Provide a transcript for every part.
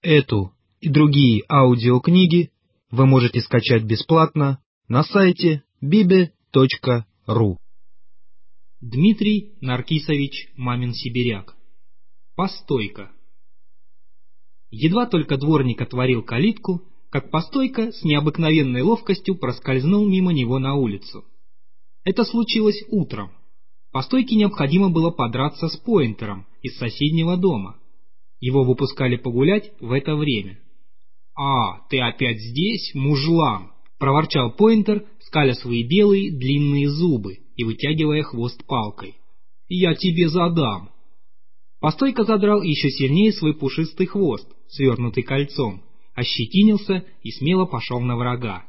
Эту и другие аудиокниги вы можете скачать бесплатно на сайте bibe.ru. Дмитрий Наркисович Мамин-Сибиряк. Постойка. Едва только дворник отворил калитку, как Постойка с необыкновенной ловкостью проскользнул мимо него на улицу. Это случилось утром. Постойке необходимо было подраться с Пойнтером из соседнего дома. Его выпускали погулять в это время. «А, ты опять здесь, мужлан!» — проворчал Пойнтер, скаля свои белые длинные зубы и вытягивая хвост палкой. «Я тебе задам!» Постойка задрал еще сильнее свой пушистый хвост, свернутый кольцом, ощетинился и смело пошел на врага.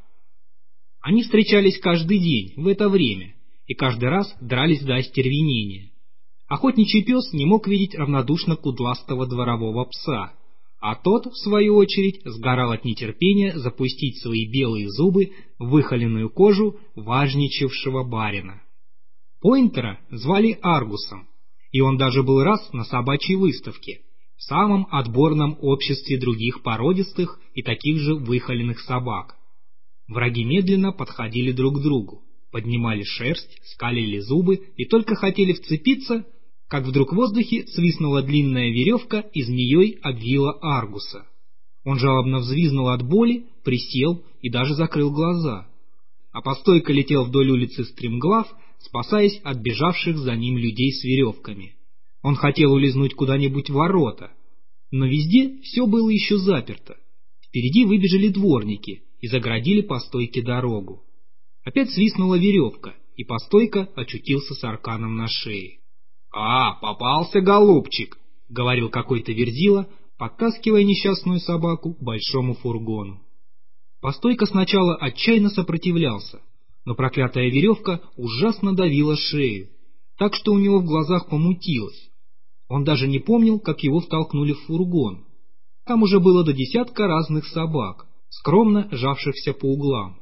Они встречались каждый день в это время и каждый раз дрались до остервенения. Охотничий пес не мог видеть равнодушно кудластого дворового пса, а тот, в свою очередь, сгорал от нетерпения запустить свои белые зубы в выхоленную кожу важничавшего барина. Пойнтера звали Аргусом, и он даже был раз на собачьей выставке, в самом отборном обществе других породистых и таких же выхоленных собак. Враги медленно подходили друг к другу, поднимали шерсть, скалили зубы и только хотели вцепиться, как вдруг в воздухе свистнула длинная веревка и змеей обвила Аргуса. Он жалобно взвизнул от боли, присел и даже закрыл глаза. А Постойка летел вдоль улицы стремглав, спасаясь от бежавших за ним людей с веревками. Он хотел улизнуть куда-нибудь в ворота, но везде все было еще заперто. Впереди выбежали дворники и заградили Постойке дорогу. Опять свистнула веревка, и Постойка очутился с арканом на шее. «А, попался, голубчик!» — говорил какой-то верзила, подтаскивая несчастную собаку к большому фургону. Постойка сначала отчаянно сопротивлялся, но проклятая веревка ужасно давила шею, так что у него в глазах помутилось. Он даже не помнил, как его втолкнули в фургон. Там уже было до десятка разных собак, скромно жавшихся по углам.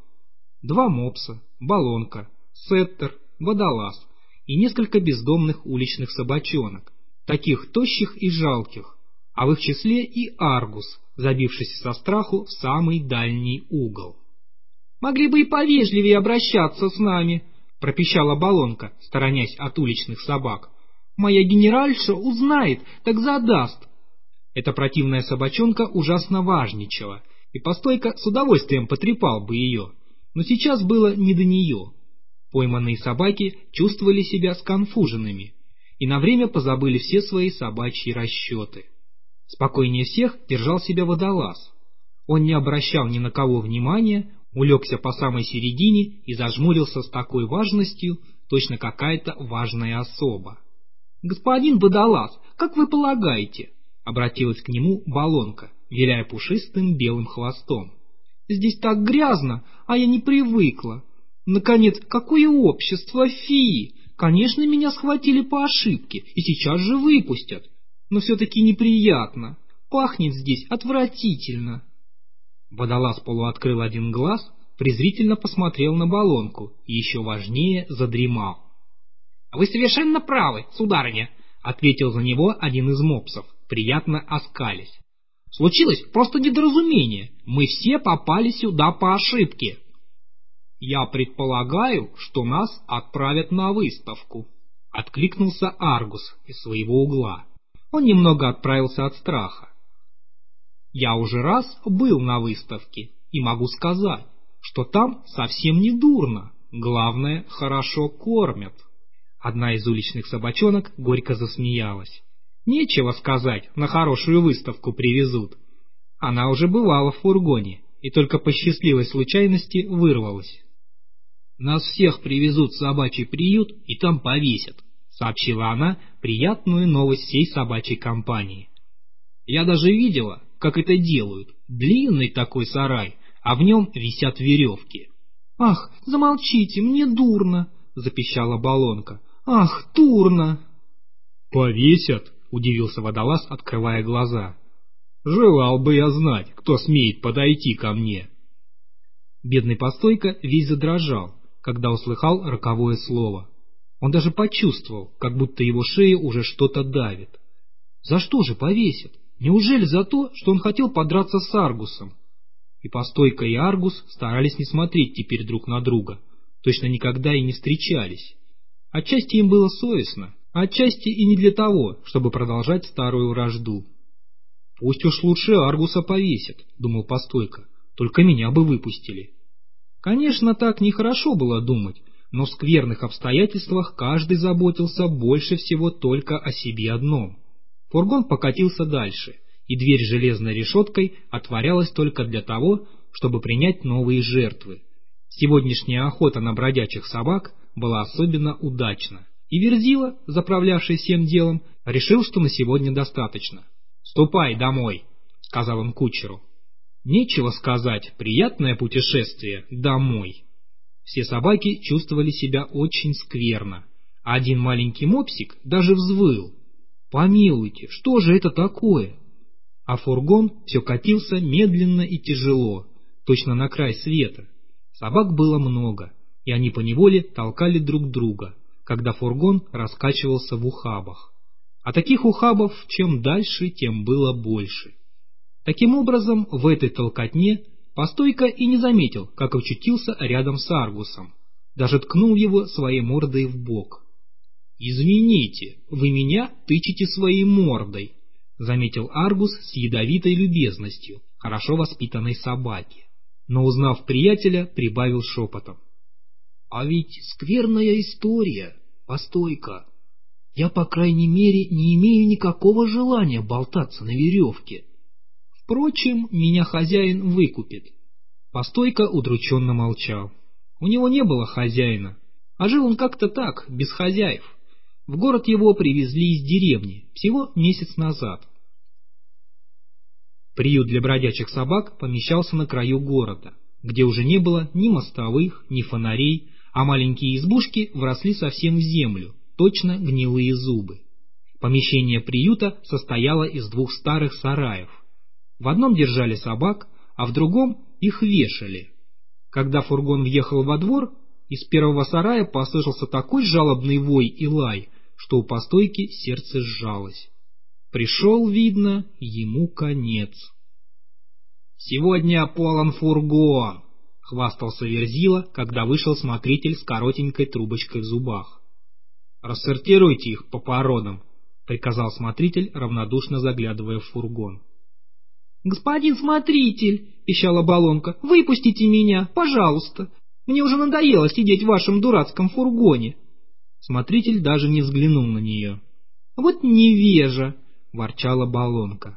2 мопса, балонка, сеттер, водолаз и несколько бездомных уличных собачонок, таких тощих и жалких, а в их числе и Аргус, забившийся со страху в самый дальний угол. «Могли бы и повежливее обращаться с нами», — пропищала балонка, сторонясь от уличных собак. «Моя генеральша узнает, так задаст». Эта противная собачонка ужасно важничала, и Постойка с удовольствием потрепал бы ее, но сейчас было не до нее. Пойманные собаки чувствовали себя сконфуженными и на время позабыли все свои собачьи расчеты. Спокойнее всех держал себя водолаз. Он не обращал ни на кого внимания, улегся по самой середине и зажмурился с такой важностью, точно какая-то важная особа. «Господин водолаз, как вы полагаете?» — обратилась к нему балонка, виляя пушистым белым хвостом. «Здесь так грязно, а я не привыкла. Наконец, какое общество, фи! Конечно, меня схватили по ошибке и сейчас же выпустят. Но все-таки неприятно. Пахнет здесь отвратительно». Водолаз полуоткрыл один глаз, презрительно посмотрел на балонку и еще важнее задремал. «Вы совершенно правы, сударыня», — ответил за него один из мопсов, приятно оскалясь. «Случилось просто недоразумение. Мы все попали сюда по ошибке». «Я предполагаю, что нас отправят на выставку», — откликнулся Аргус из своего угла. Он немного отправился от страха. «Я уже раз был на выставке и могу сказать, что там совсем не дурно. Главное, хорошо кормят». Одна из уличных собачонок горько засмеялась. «Нечего сказать, на хорошую выставку привезут». Она уже бывала в фургоне и только по счастливой случайности вырвалась. «Нас всех привезут в собачий приют и там повесят», — сообщила она приятную новость всей собачьей компании. «Я даже видела, как это делают. Длинный такой сарай, а в нем висят веревки». «Ах, замолчите, мне дурно», — запищала балонка. «Ах, дурно!» «Повесят?» — удивился водолаз, открывая глаза. «Желал бы я знать, кто смеет подойти ко мне». Бедный Постойка весь задрожал, когда услыхал роковое слово. Он даже почувствовал, как будто его шею уже что-то давит. «За что же повесят?» Неужели за то, что он хотел подраться с Аргусом? И Постойка, и Аргус старались не смотреть теперь друг на друга, точно никогда и не встречались. Отчасти им было совестно, а отчасти и не для того, чтобы продолжать старую вражду. «Пусть уж лучше Аргуса повесят», — думал Постойка, — «только меня бы выпустили». Конечно, так нехорошо было думать, но в скверных обстоятельствах каждый заботился больше всего только о себе одном. Фургон покатился дальше, и дверь с железной решеткой отворялась только для того, чтобы принять новые жертвы. Сегодняшняя охота на бродячих собак была особенно удачна, и Верзила, заправлявший всем делом, решил, что на сегодня достаточно. «Ступай домой», — сказал он кучеру. Нечего сказать, приятное путешествие домой. Все собаки чувствовали себя очень скверно, а один маленький мопсик даже взвыл. «Помилуйте, что же это такое?» А фургон все катился медленно и тяжело, точно на край света. Собак было много, и они поневоле толкали друг друга, когда фургон раскачивался в ухабах. А таких ухабов чем дальше, тем было больше. Таким образом, в этой толкотне Постойка и не заметил, как очутился рядом с Аргусом, даже ткнул его своей мордой в бок. «Извините, вы меня тычете своей мордой», — заметил Аргус с ядовитой любезностью хорошо воспитанной собаки, но, узнав приятеля, прибавил шепотом. «А ведь скверная история, Постойка. Я, по крайней мере, не имею никакого желания болтаться на веревке. Впрочем, меня хозяин выкупит». Постойка удрученно молчал. У него не было хозяина, а жил он как-то так, без хозяев. В город его привезли из деревни всего месяц назад. Приют для бродячих собак помещался на краю города, где уже не было ни мостовых, ни фонарей, а маленькие избушки вросли совсем в землю, точно гнилые зубы. Помещение приюта состояло из двух старых сараев. В одном держали собак, а в другом их вешали. Когда фургон въехал во двор, из первого сарая послышался такой жалобный вой и лай, что у Постойки сердце сжалось. Пришел, видно, ему конец. «Сегодня полон фургон», — хвастался Верзила, когда вышел смотритель с коротенькой трубочкой в зубах. «Рассортируйте их по породам», — приказал смотритель, равнодушно заглядывая в фургон. «Господин смотритель», — пищала Баллонка, — «выпустите меня, пожалуйста. Мне уже надоело сидеть в вашем дурацком фургоне». Смотритель даже не взглянул на нее. «Вот невежа», — ворчала Баллонка.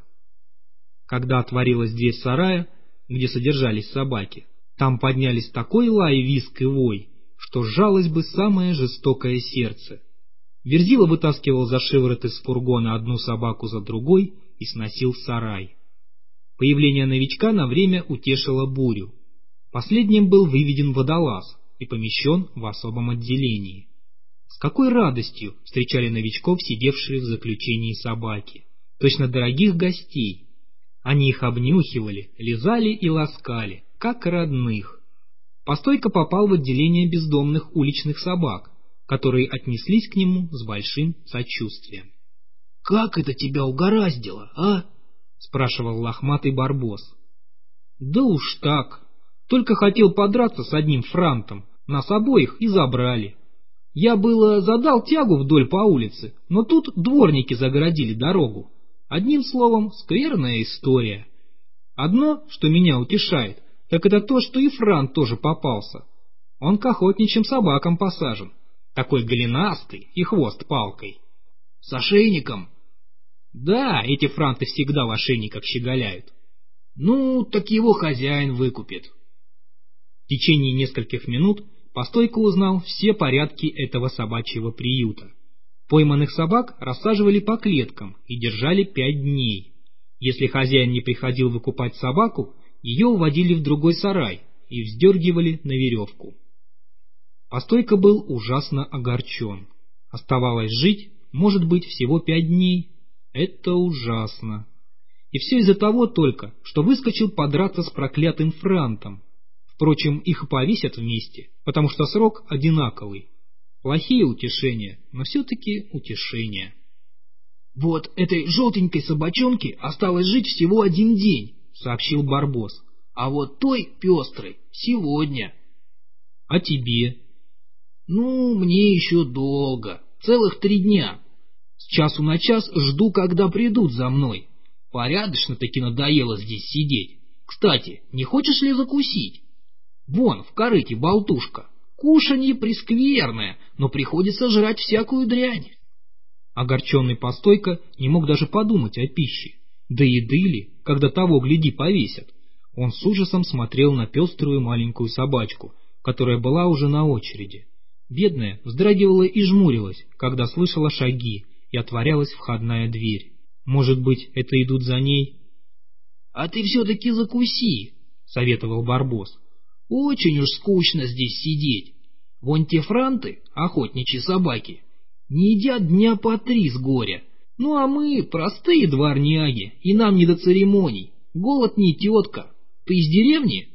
Когда отворилась дверь сарая, где содержались собаки, там поднялись такой лай, визг и вой, что сжалось бы самое жестокое сердце. Верзила вытаскивал за шиворот из фургона одну собаку за другой и сносил в сарай. Появление новичка на время утешило бурю. Последним был выведен водолаз и помещен в особом отделении. С какой радостью встречали новичков, сидевшие в заключении собаки, точно дорогих гостей. Они их обнюхивали, лизали и ласкали, как родных. Постойка попал в отделение бездомных уличных собак, которые отнеслись к нему с большим сочувствием. «Как это тебя угораздило, а?» — спрашивал лохматый барбос. «Да уж так. Только хотел подраться с одним франтом, нас обоих и забрали. Я было задал тягу вдоль по улице, но тут дворники загородили дорогу. Одним словом, скверная история. Одно, что меня утешает, так это то, что и франт тоже попался. Он к охотничьим собакам посажен, такой голенастый и хвост палкой. С ошейником?» «Да, эти франты всегда в ошейниках щеголяют». «Ну, так его хозяин выкупит». В течение нескольких минут Постойка узнал все порядки этого собачьего приюта. Пойманных собак рассаживали по клеткам и держали 5 дней. Если хозяин не приходил выкупать собаку, ее уводили в другой сарай и вздергивали на веревку. Постойка был ужасно огорчен. Оставалось жить, может быть, всего 5 дней. Это ужасно. И все из-за того только, что выскочил подраться с проклятым франтом. Впрочем, их повесят вместе, потому что срок одинаковый. Плохие утешения, но все-таки утешения. «Вот этой желтенькой собачонке осталось жить всего 1 день», — сообщил Барбос. «А вот той пестрой сегодня». «А тебе?» «Ну, мне еще долго, целых 3 дня. С часу на час жду, когда придут за мной. Порядочно-таки надоело здесь сидеть. Кстати, не хочешь ли закусить? Вон, в корыте болтушка. Кушанье прескверное, но приходится жрать всякую дрянь». Огорченный Постойка не мог даже подумать о пище. Да еды ли, когда того, гляди, повесят. Он с ужасом смотрел на пеструю маленькую собачку, которая была уже на очереди. Бедная вздрагивала и жмурилась, когда слышала шаги, и отворялась входная дверь. Может быть, это идут за ней? «А ты все-таки закуси», — советовал Барбос. «Очень уж скучно здесь сидеть. Вон те франты, охотничьи собаки, не едят дня по 3 с горя. Ну а мы простые дворняги, и нам не до церемоний. Голод не тетка. Ты из деревни?»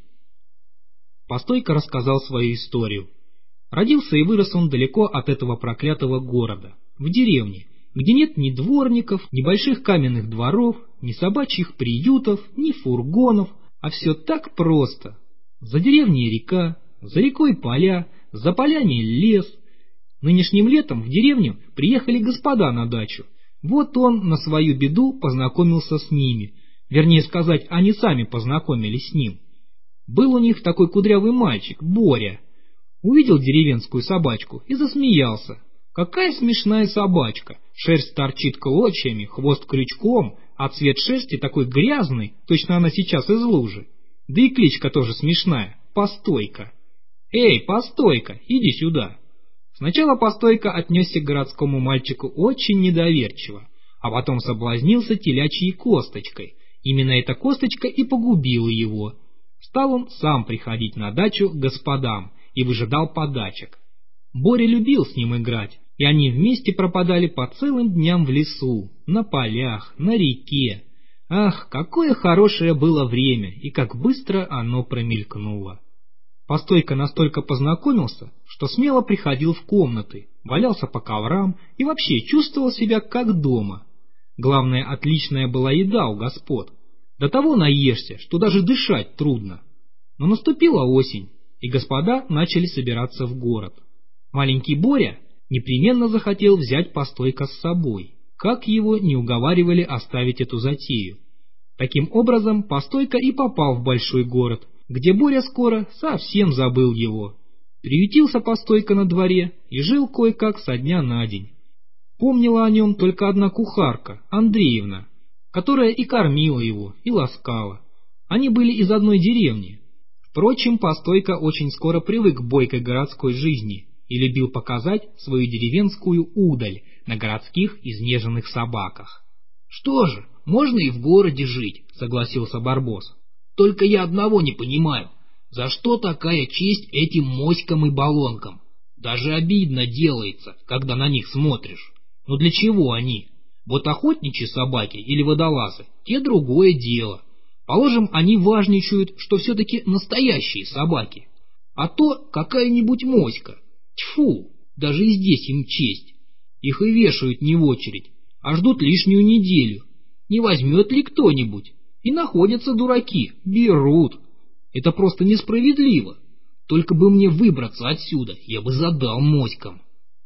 Постойка рассказал свою историю. Родился и вырос он далеко от этого проклятого города, в деревне, где нет ни дворников, ни больших каменных дворов, ни собачьих приютов, ни фургонов, а все так просто. За деревней река, за рекой поля, за полями лес. Нынешним летом в деревню приехали господа на дачу. Вот он на свою беду познакомился с ними. Вернее сказать, они сами познакомились с ним. Был у них такой кудрявый мальчик, Боря. Увидел деревенскую собачку и засмеялся. Какая смешная собачка! Шерсть торчит клочьями, хвост крючком, а цвет шерсти такой грязный, точно она сейчас из лужи. Да и кличка тоже смешная — Постойка. «Эй, Постойка, иди сюда!» Сначала Постойка отнесся к городскому мальчику очень недоверчиво, а потом соблазнился телячьей косточкой. Именно эта косточка и погубила его. Стал он сам приходить на дачу к господам и выжидал подачек. Боря любил с ним играть, и они вместе пропадали по целым дням в лесу, на полях, на реке. Ах, какое хорошее было время, и как быстро оно промелькнуло. Постойка настолько познакомился, что смело приходил в комнаты, валялся по коврам и вообще чувствовал себя как дома. Главное, отличная была еда у господ. До того наешься, что даже дышать трудно. Но наступила осень, и господа начали собираться в город. Маленький Боря непременно захотел взять Постойка с собой, как его не уговаривали оставить эту затею. Таким образом, Постойка и попал в большой город, где Боря скоро совсем забыл его. Приютился Постойка на дворе и жил кое-как со дня на день. Помнила о нем только одна кухарка, Андреевна, которая и кормила его, и ласкала. Они были из одной деревни. Впрочем, Постойка очень скоро привык к бойкой городской жизни и любил показать свою деревенскую удаль на городских изнеженных собаках. «Что же, можно и в городе жить», — согласился Барбос. «Только я одного не понимаю, за что такая честь этим моськам и баллонкам? Даже обидно делается, когда на них смотришь. Но для чего они? Вот охотничьи собаки или водолазы — те другое дело. Положим, они важничают, что все-таки настоящие собаки. А то какая-нибудь моська. Тьфу, даже и здесь им честь. Их и вешают не в очередь, а ждут лишнюю неделю. Не возьмет ли кто-нибудь? И находятся дураки, берут. Это просто несправедливо. Только бы мне выбраться отсюда, я бы задал моськам».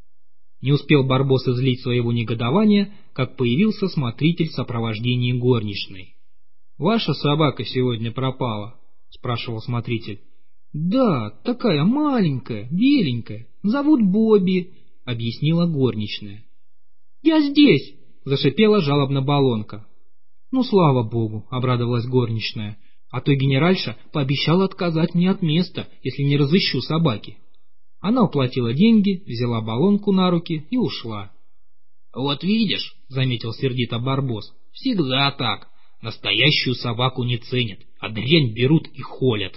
Не успел Барбос излить своего негодования, как появился смотритель в сопровождении горничной. «Ваша собака сегодня пропала?» — спрашивал смотритель. «Да, такая маленькая, беленькая, зовут Бобби», — объяснила горничная. «Я здесь!» — зашипела жалобно баллонка. «Ну, слава богу!» — обрадовалась горничная, «а то генеральша пообещала отказать мне от места, если не разыщу собаки». Она уплатила деньги, взяла баллонку на руки и ушла. «Вот видишь», — заметил сердито Барбос, — «всегда так. Настоящую собаку не ценят, а дрянь берут и холят».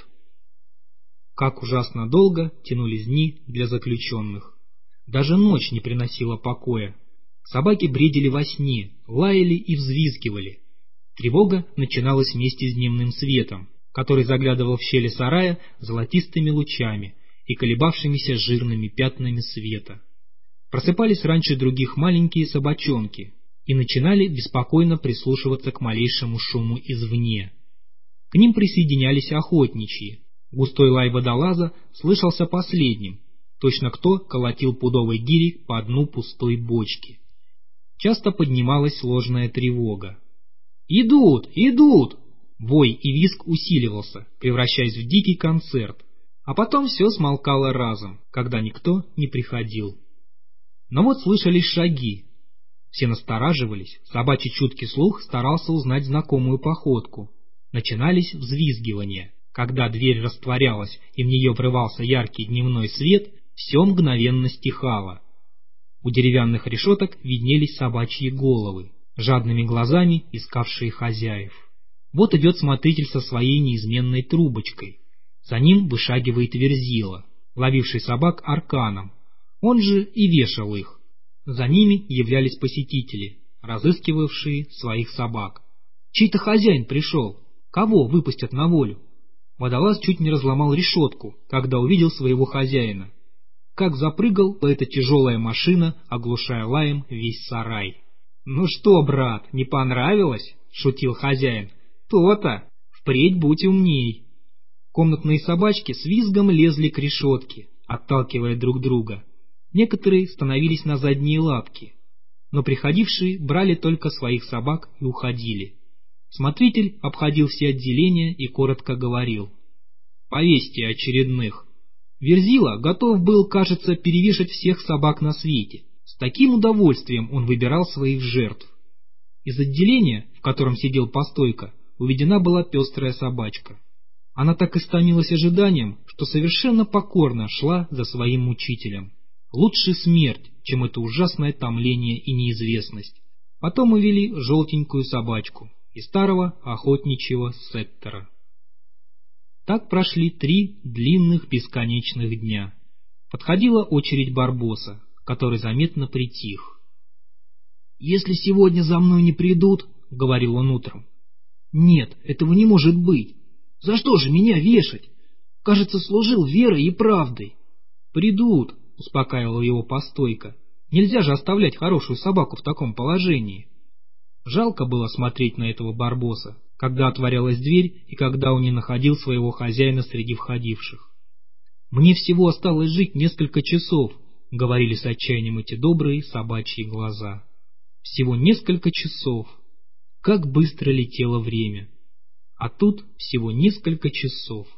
Как ужасно долго тянулись дни для заключенных. Даже ночь не приносила покоя. Собаки бредили во сне, лаяли и взвизгивали. Тревога начиналась вместе с дневным светом, который заглядывал в щели сарая золотистыми лучами и колебавшимися жирными пятнами света. Просыпались раньше других маленькие собачонки. и начинали беспокойно прислушиваться к малейшему шуму извне. К ним присоединялись охотничьи. Густой лай водолаза слышался последним, точно кто колотил пудовой гирей по дну пустой бочки. Часто поднималась ложная тревога. «Идут! Идут!» Вой и визг усиливался, превращаясь в дикий концерт, а потом все смолкало разом, когда никто не приходил. Но вот слышались шаги. Все настораживались, собачий чуткий слух старался узнать знакомую походку. Начинались взвизгивания. Когда дверь растворялась и в нее врывался яркий дневной свет, все мгновенно стихало. У деревянных решеток виднелись собачьи головы, жадными глазами искавшие хозяев. Вот идет смотритель со своей неизменной трубочкой. За ним вышагивает Верзила, ловивший собак арканом. Он же и вешал их. За ними являлись посетители, разыскивавшие своих собак. Чей-то хозяин пришел. Кого выпустят на волю? Водолаз чуть не разломал решетку, когда увидел своего хозяина. Как запрыгал эта тяжелая машина, оглушая лаем весь сарай. «Ну что, брат, не понравилось?» — шутил хозяин. «То-то! Впредь будь умней!» Комнатные собачки с визгом лезли к решетке, отталкивая друг друга. Некоторые становились на задние лапки, но приходившие брали только своих собак и уходили. Смотритель обходил все отделения и коротко говорил: «Повесьте очередных». Верзила готов был, кажется, перевешать всех собак на свете. С таким удовольствием он выбирал своих жертв. Из отделения, в котором сидел Постойка, уведена была пестрая собачка. Она так истомилась ожиданием, что совершенно покорно шла за своим мучителем. Лучше смерть, чем это ужасное томление и неизвестность. Потом увели желтенькую собачку и старого охотничьего сеттера. Так прошли 3 длинных бесконечных дня. Подходила очередь Барбоса, который заметно притих. «Если сегодня за мной не придут, — говорил он утром, — нет, этого не может быть. За что же меня вешать? Кажется, служил верой и правдой». «Придут, — успокаивал его Постойка, — нельзя же оставлять хорошую собаку в таком положении». Жалко было смотреть на этого Барбоса, когда отворялась дверь и когда он не находил своего хозяина среди входивших. «Мне всего осталось жить несколько часов», — говорили с отчаянием эти добрые собачьи глаза. «Всего несколько часов. Как быстро летело время. А тут всего несколько часов».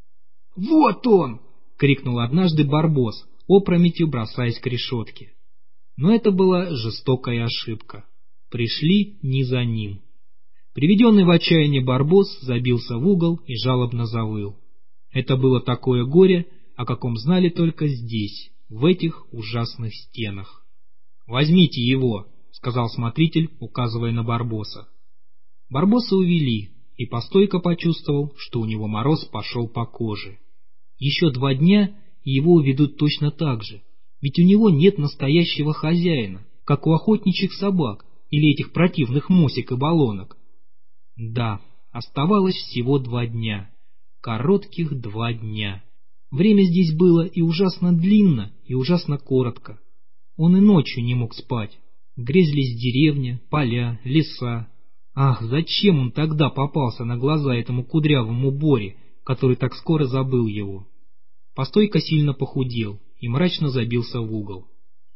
«Вот он!» — крикнул однажды Барбос, опрометью бросаясь к решетке. Но это была жестокая ошибка. Пришли не за ним. Приведенный в отчаяние Барбос забился в угол и жалобно завыл. Это было такое горе, о каком знали только здесь, в этих ужасных стенах. «Возьмите его», — сказал смотритель, указывая на Барбоса. Барбоса увели, и Постойка почувствовал, что у него мороз пошел по коже. Еще 2 дня, и его уведут точно так же, ведь у него нет настоящего хозяина, как у охотничьих собак или этих противных мосик и баллонок. Да, оставалось всего 2 дня, коротких 2 дня. Время здесь было и ужасно длинно, и ужасно коротко. Он и ночью не мог спать. Грезились деревня, поля, леса. Ах, зачем он тогда попался на глаза этому кудрявому Боре, который так скоро забыл его? Постойка сильно похудел и мрачно забился в угол.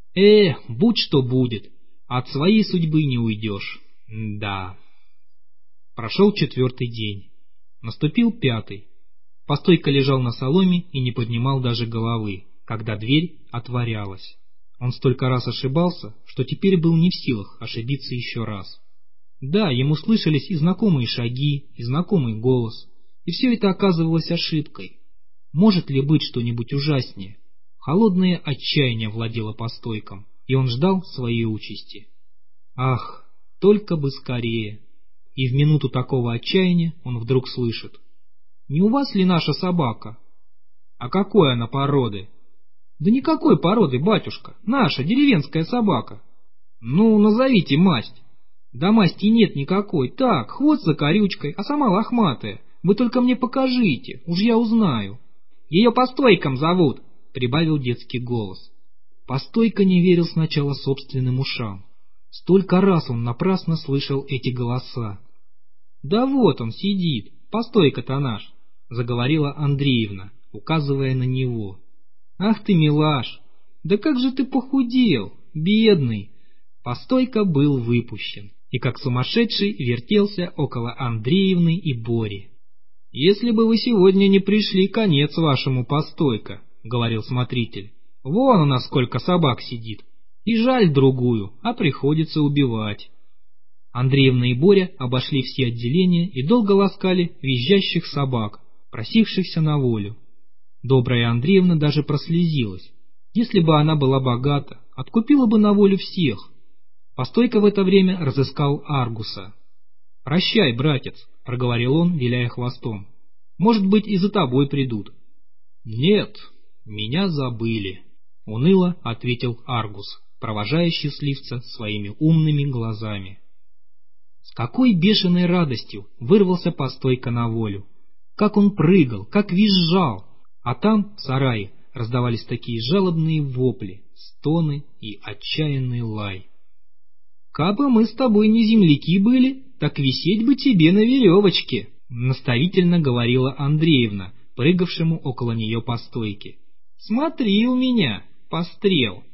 Будь что будет, от своей судьбы не уйдешь. Да. Прошел 4-й день. Наступил 5-й. Постойка лежал на соломе и не поднимал даже головы, когда дверь отворялась. Он столько раз ошибался, что теперь был не в силах ошибиться еще раз. Да, ему слышались и знакомые шаги, и знакомый голос, и все это оказывалось ошибкой. Может ли быть что-нибудь ужаснее? Холодное отчаяние владело Постойком, и он ждал своей участи. Ах, только бы скорее! И в минуту такого отчаяния он вдруг слышит: «Не у вас ли наша собака?» «А какой она породы?» «Да никакой породы, батюшка, наша деревенская собака». «Ну, назовите масть». «Да масти нет никакой, так, хвост за корючкой, а сама лохматая. Вы только мне покажите, уж я узнаю». «Ее Постойком зовут», — прибавил детский голос. Постойка не верил сначала собственным ушам. Столько раз он напрасно слышал эти голоса. «Да вот он сидит, постой-ка-то наш», — заговорила Андреевна, указывая на него. «Ах ты, милаш, да как же ты похудел, бедный!» Постойка был выпущен и как сумасшедший вертелся около Андреевны и Бори. «Если бы вы сегодня не пришли, конец вашему, Постойка», — говорил смотритель. «Вон у нас сколько собак сидит, и жаль другую, а приходится убивать». Андреевна и Боря обошли все отделения и долго ласкали визжащих собак, просившихся на волю. Добрая Андреевна даже прослезилась. Если бы она была богата, откупила бы на волю всех. Постойка в это время разыскал Аргуса. «Прощай, братец», — проговорил он, виляя хвостом. «Может быть, и за тобой придут». «Нет, меня забыли», — уныло ответил Аргус, провожая счастливца своими умными глазами. С какой бешеной радостью вырвался Постойка на волю! Как он прыгал, как визжал! А там, в сарае, раздавались такие жалобные вопли, стоны и отчаянный лай. «Кабы мы с тобой не земляки были, так висеть бы тебе на веревочке», — наставительно говорила Андреевна, прыгавшему около нее Постойке. «Смотри у меня, Пострел,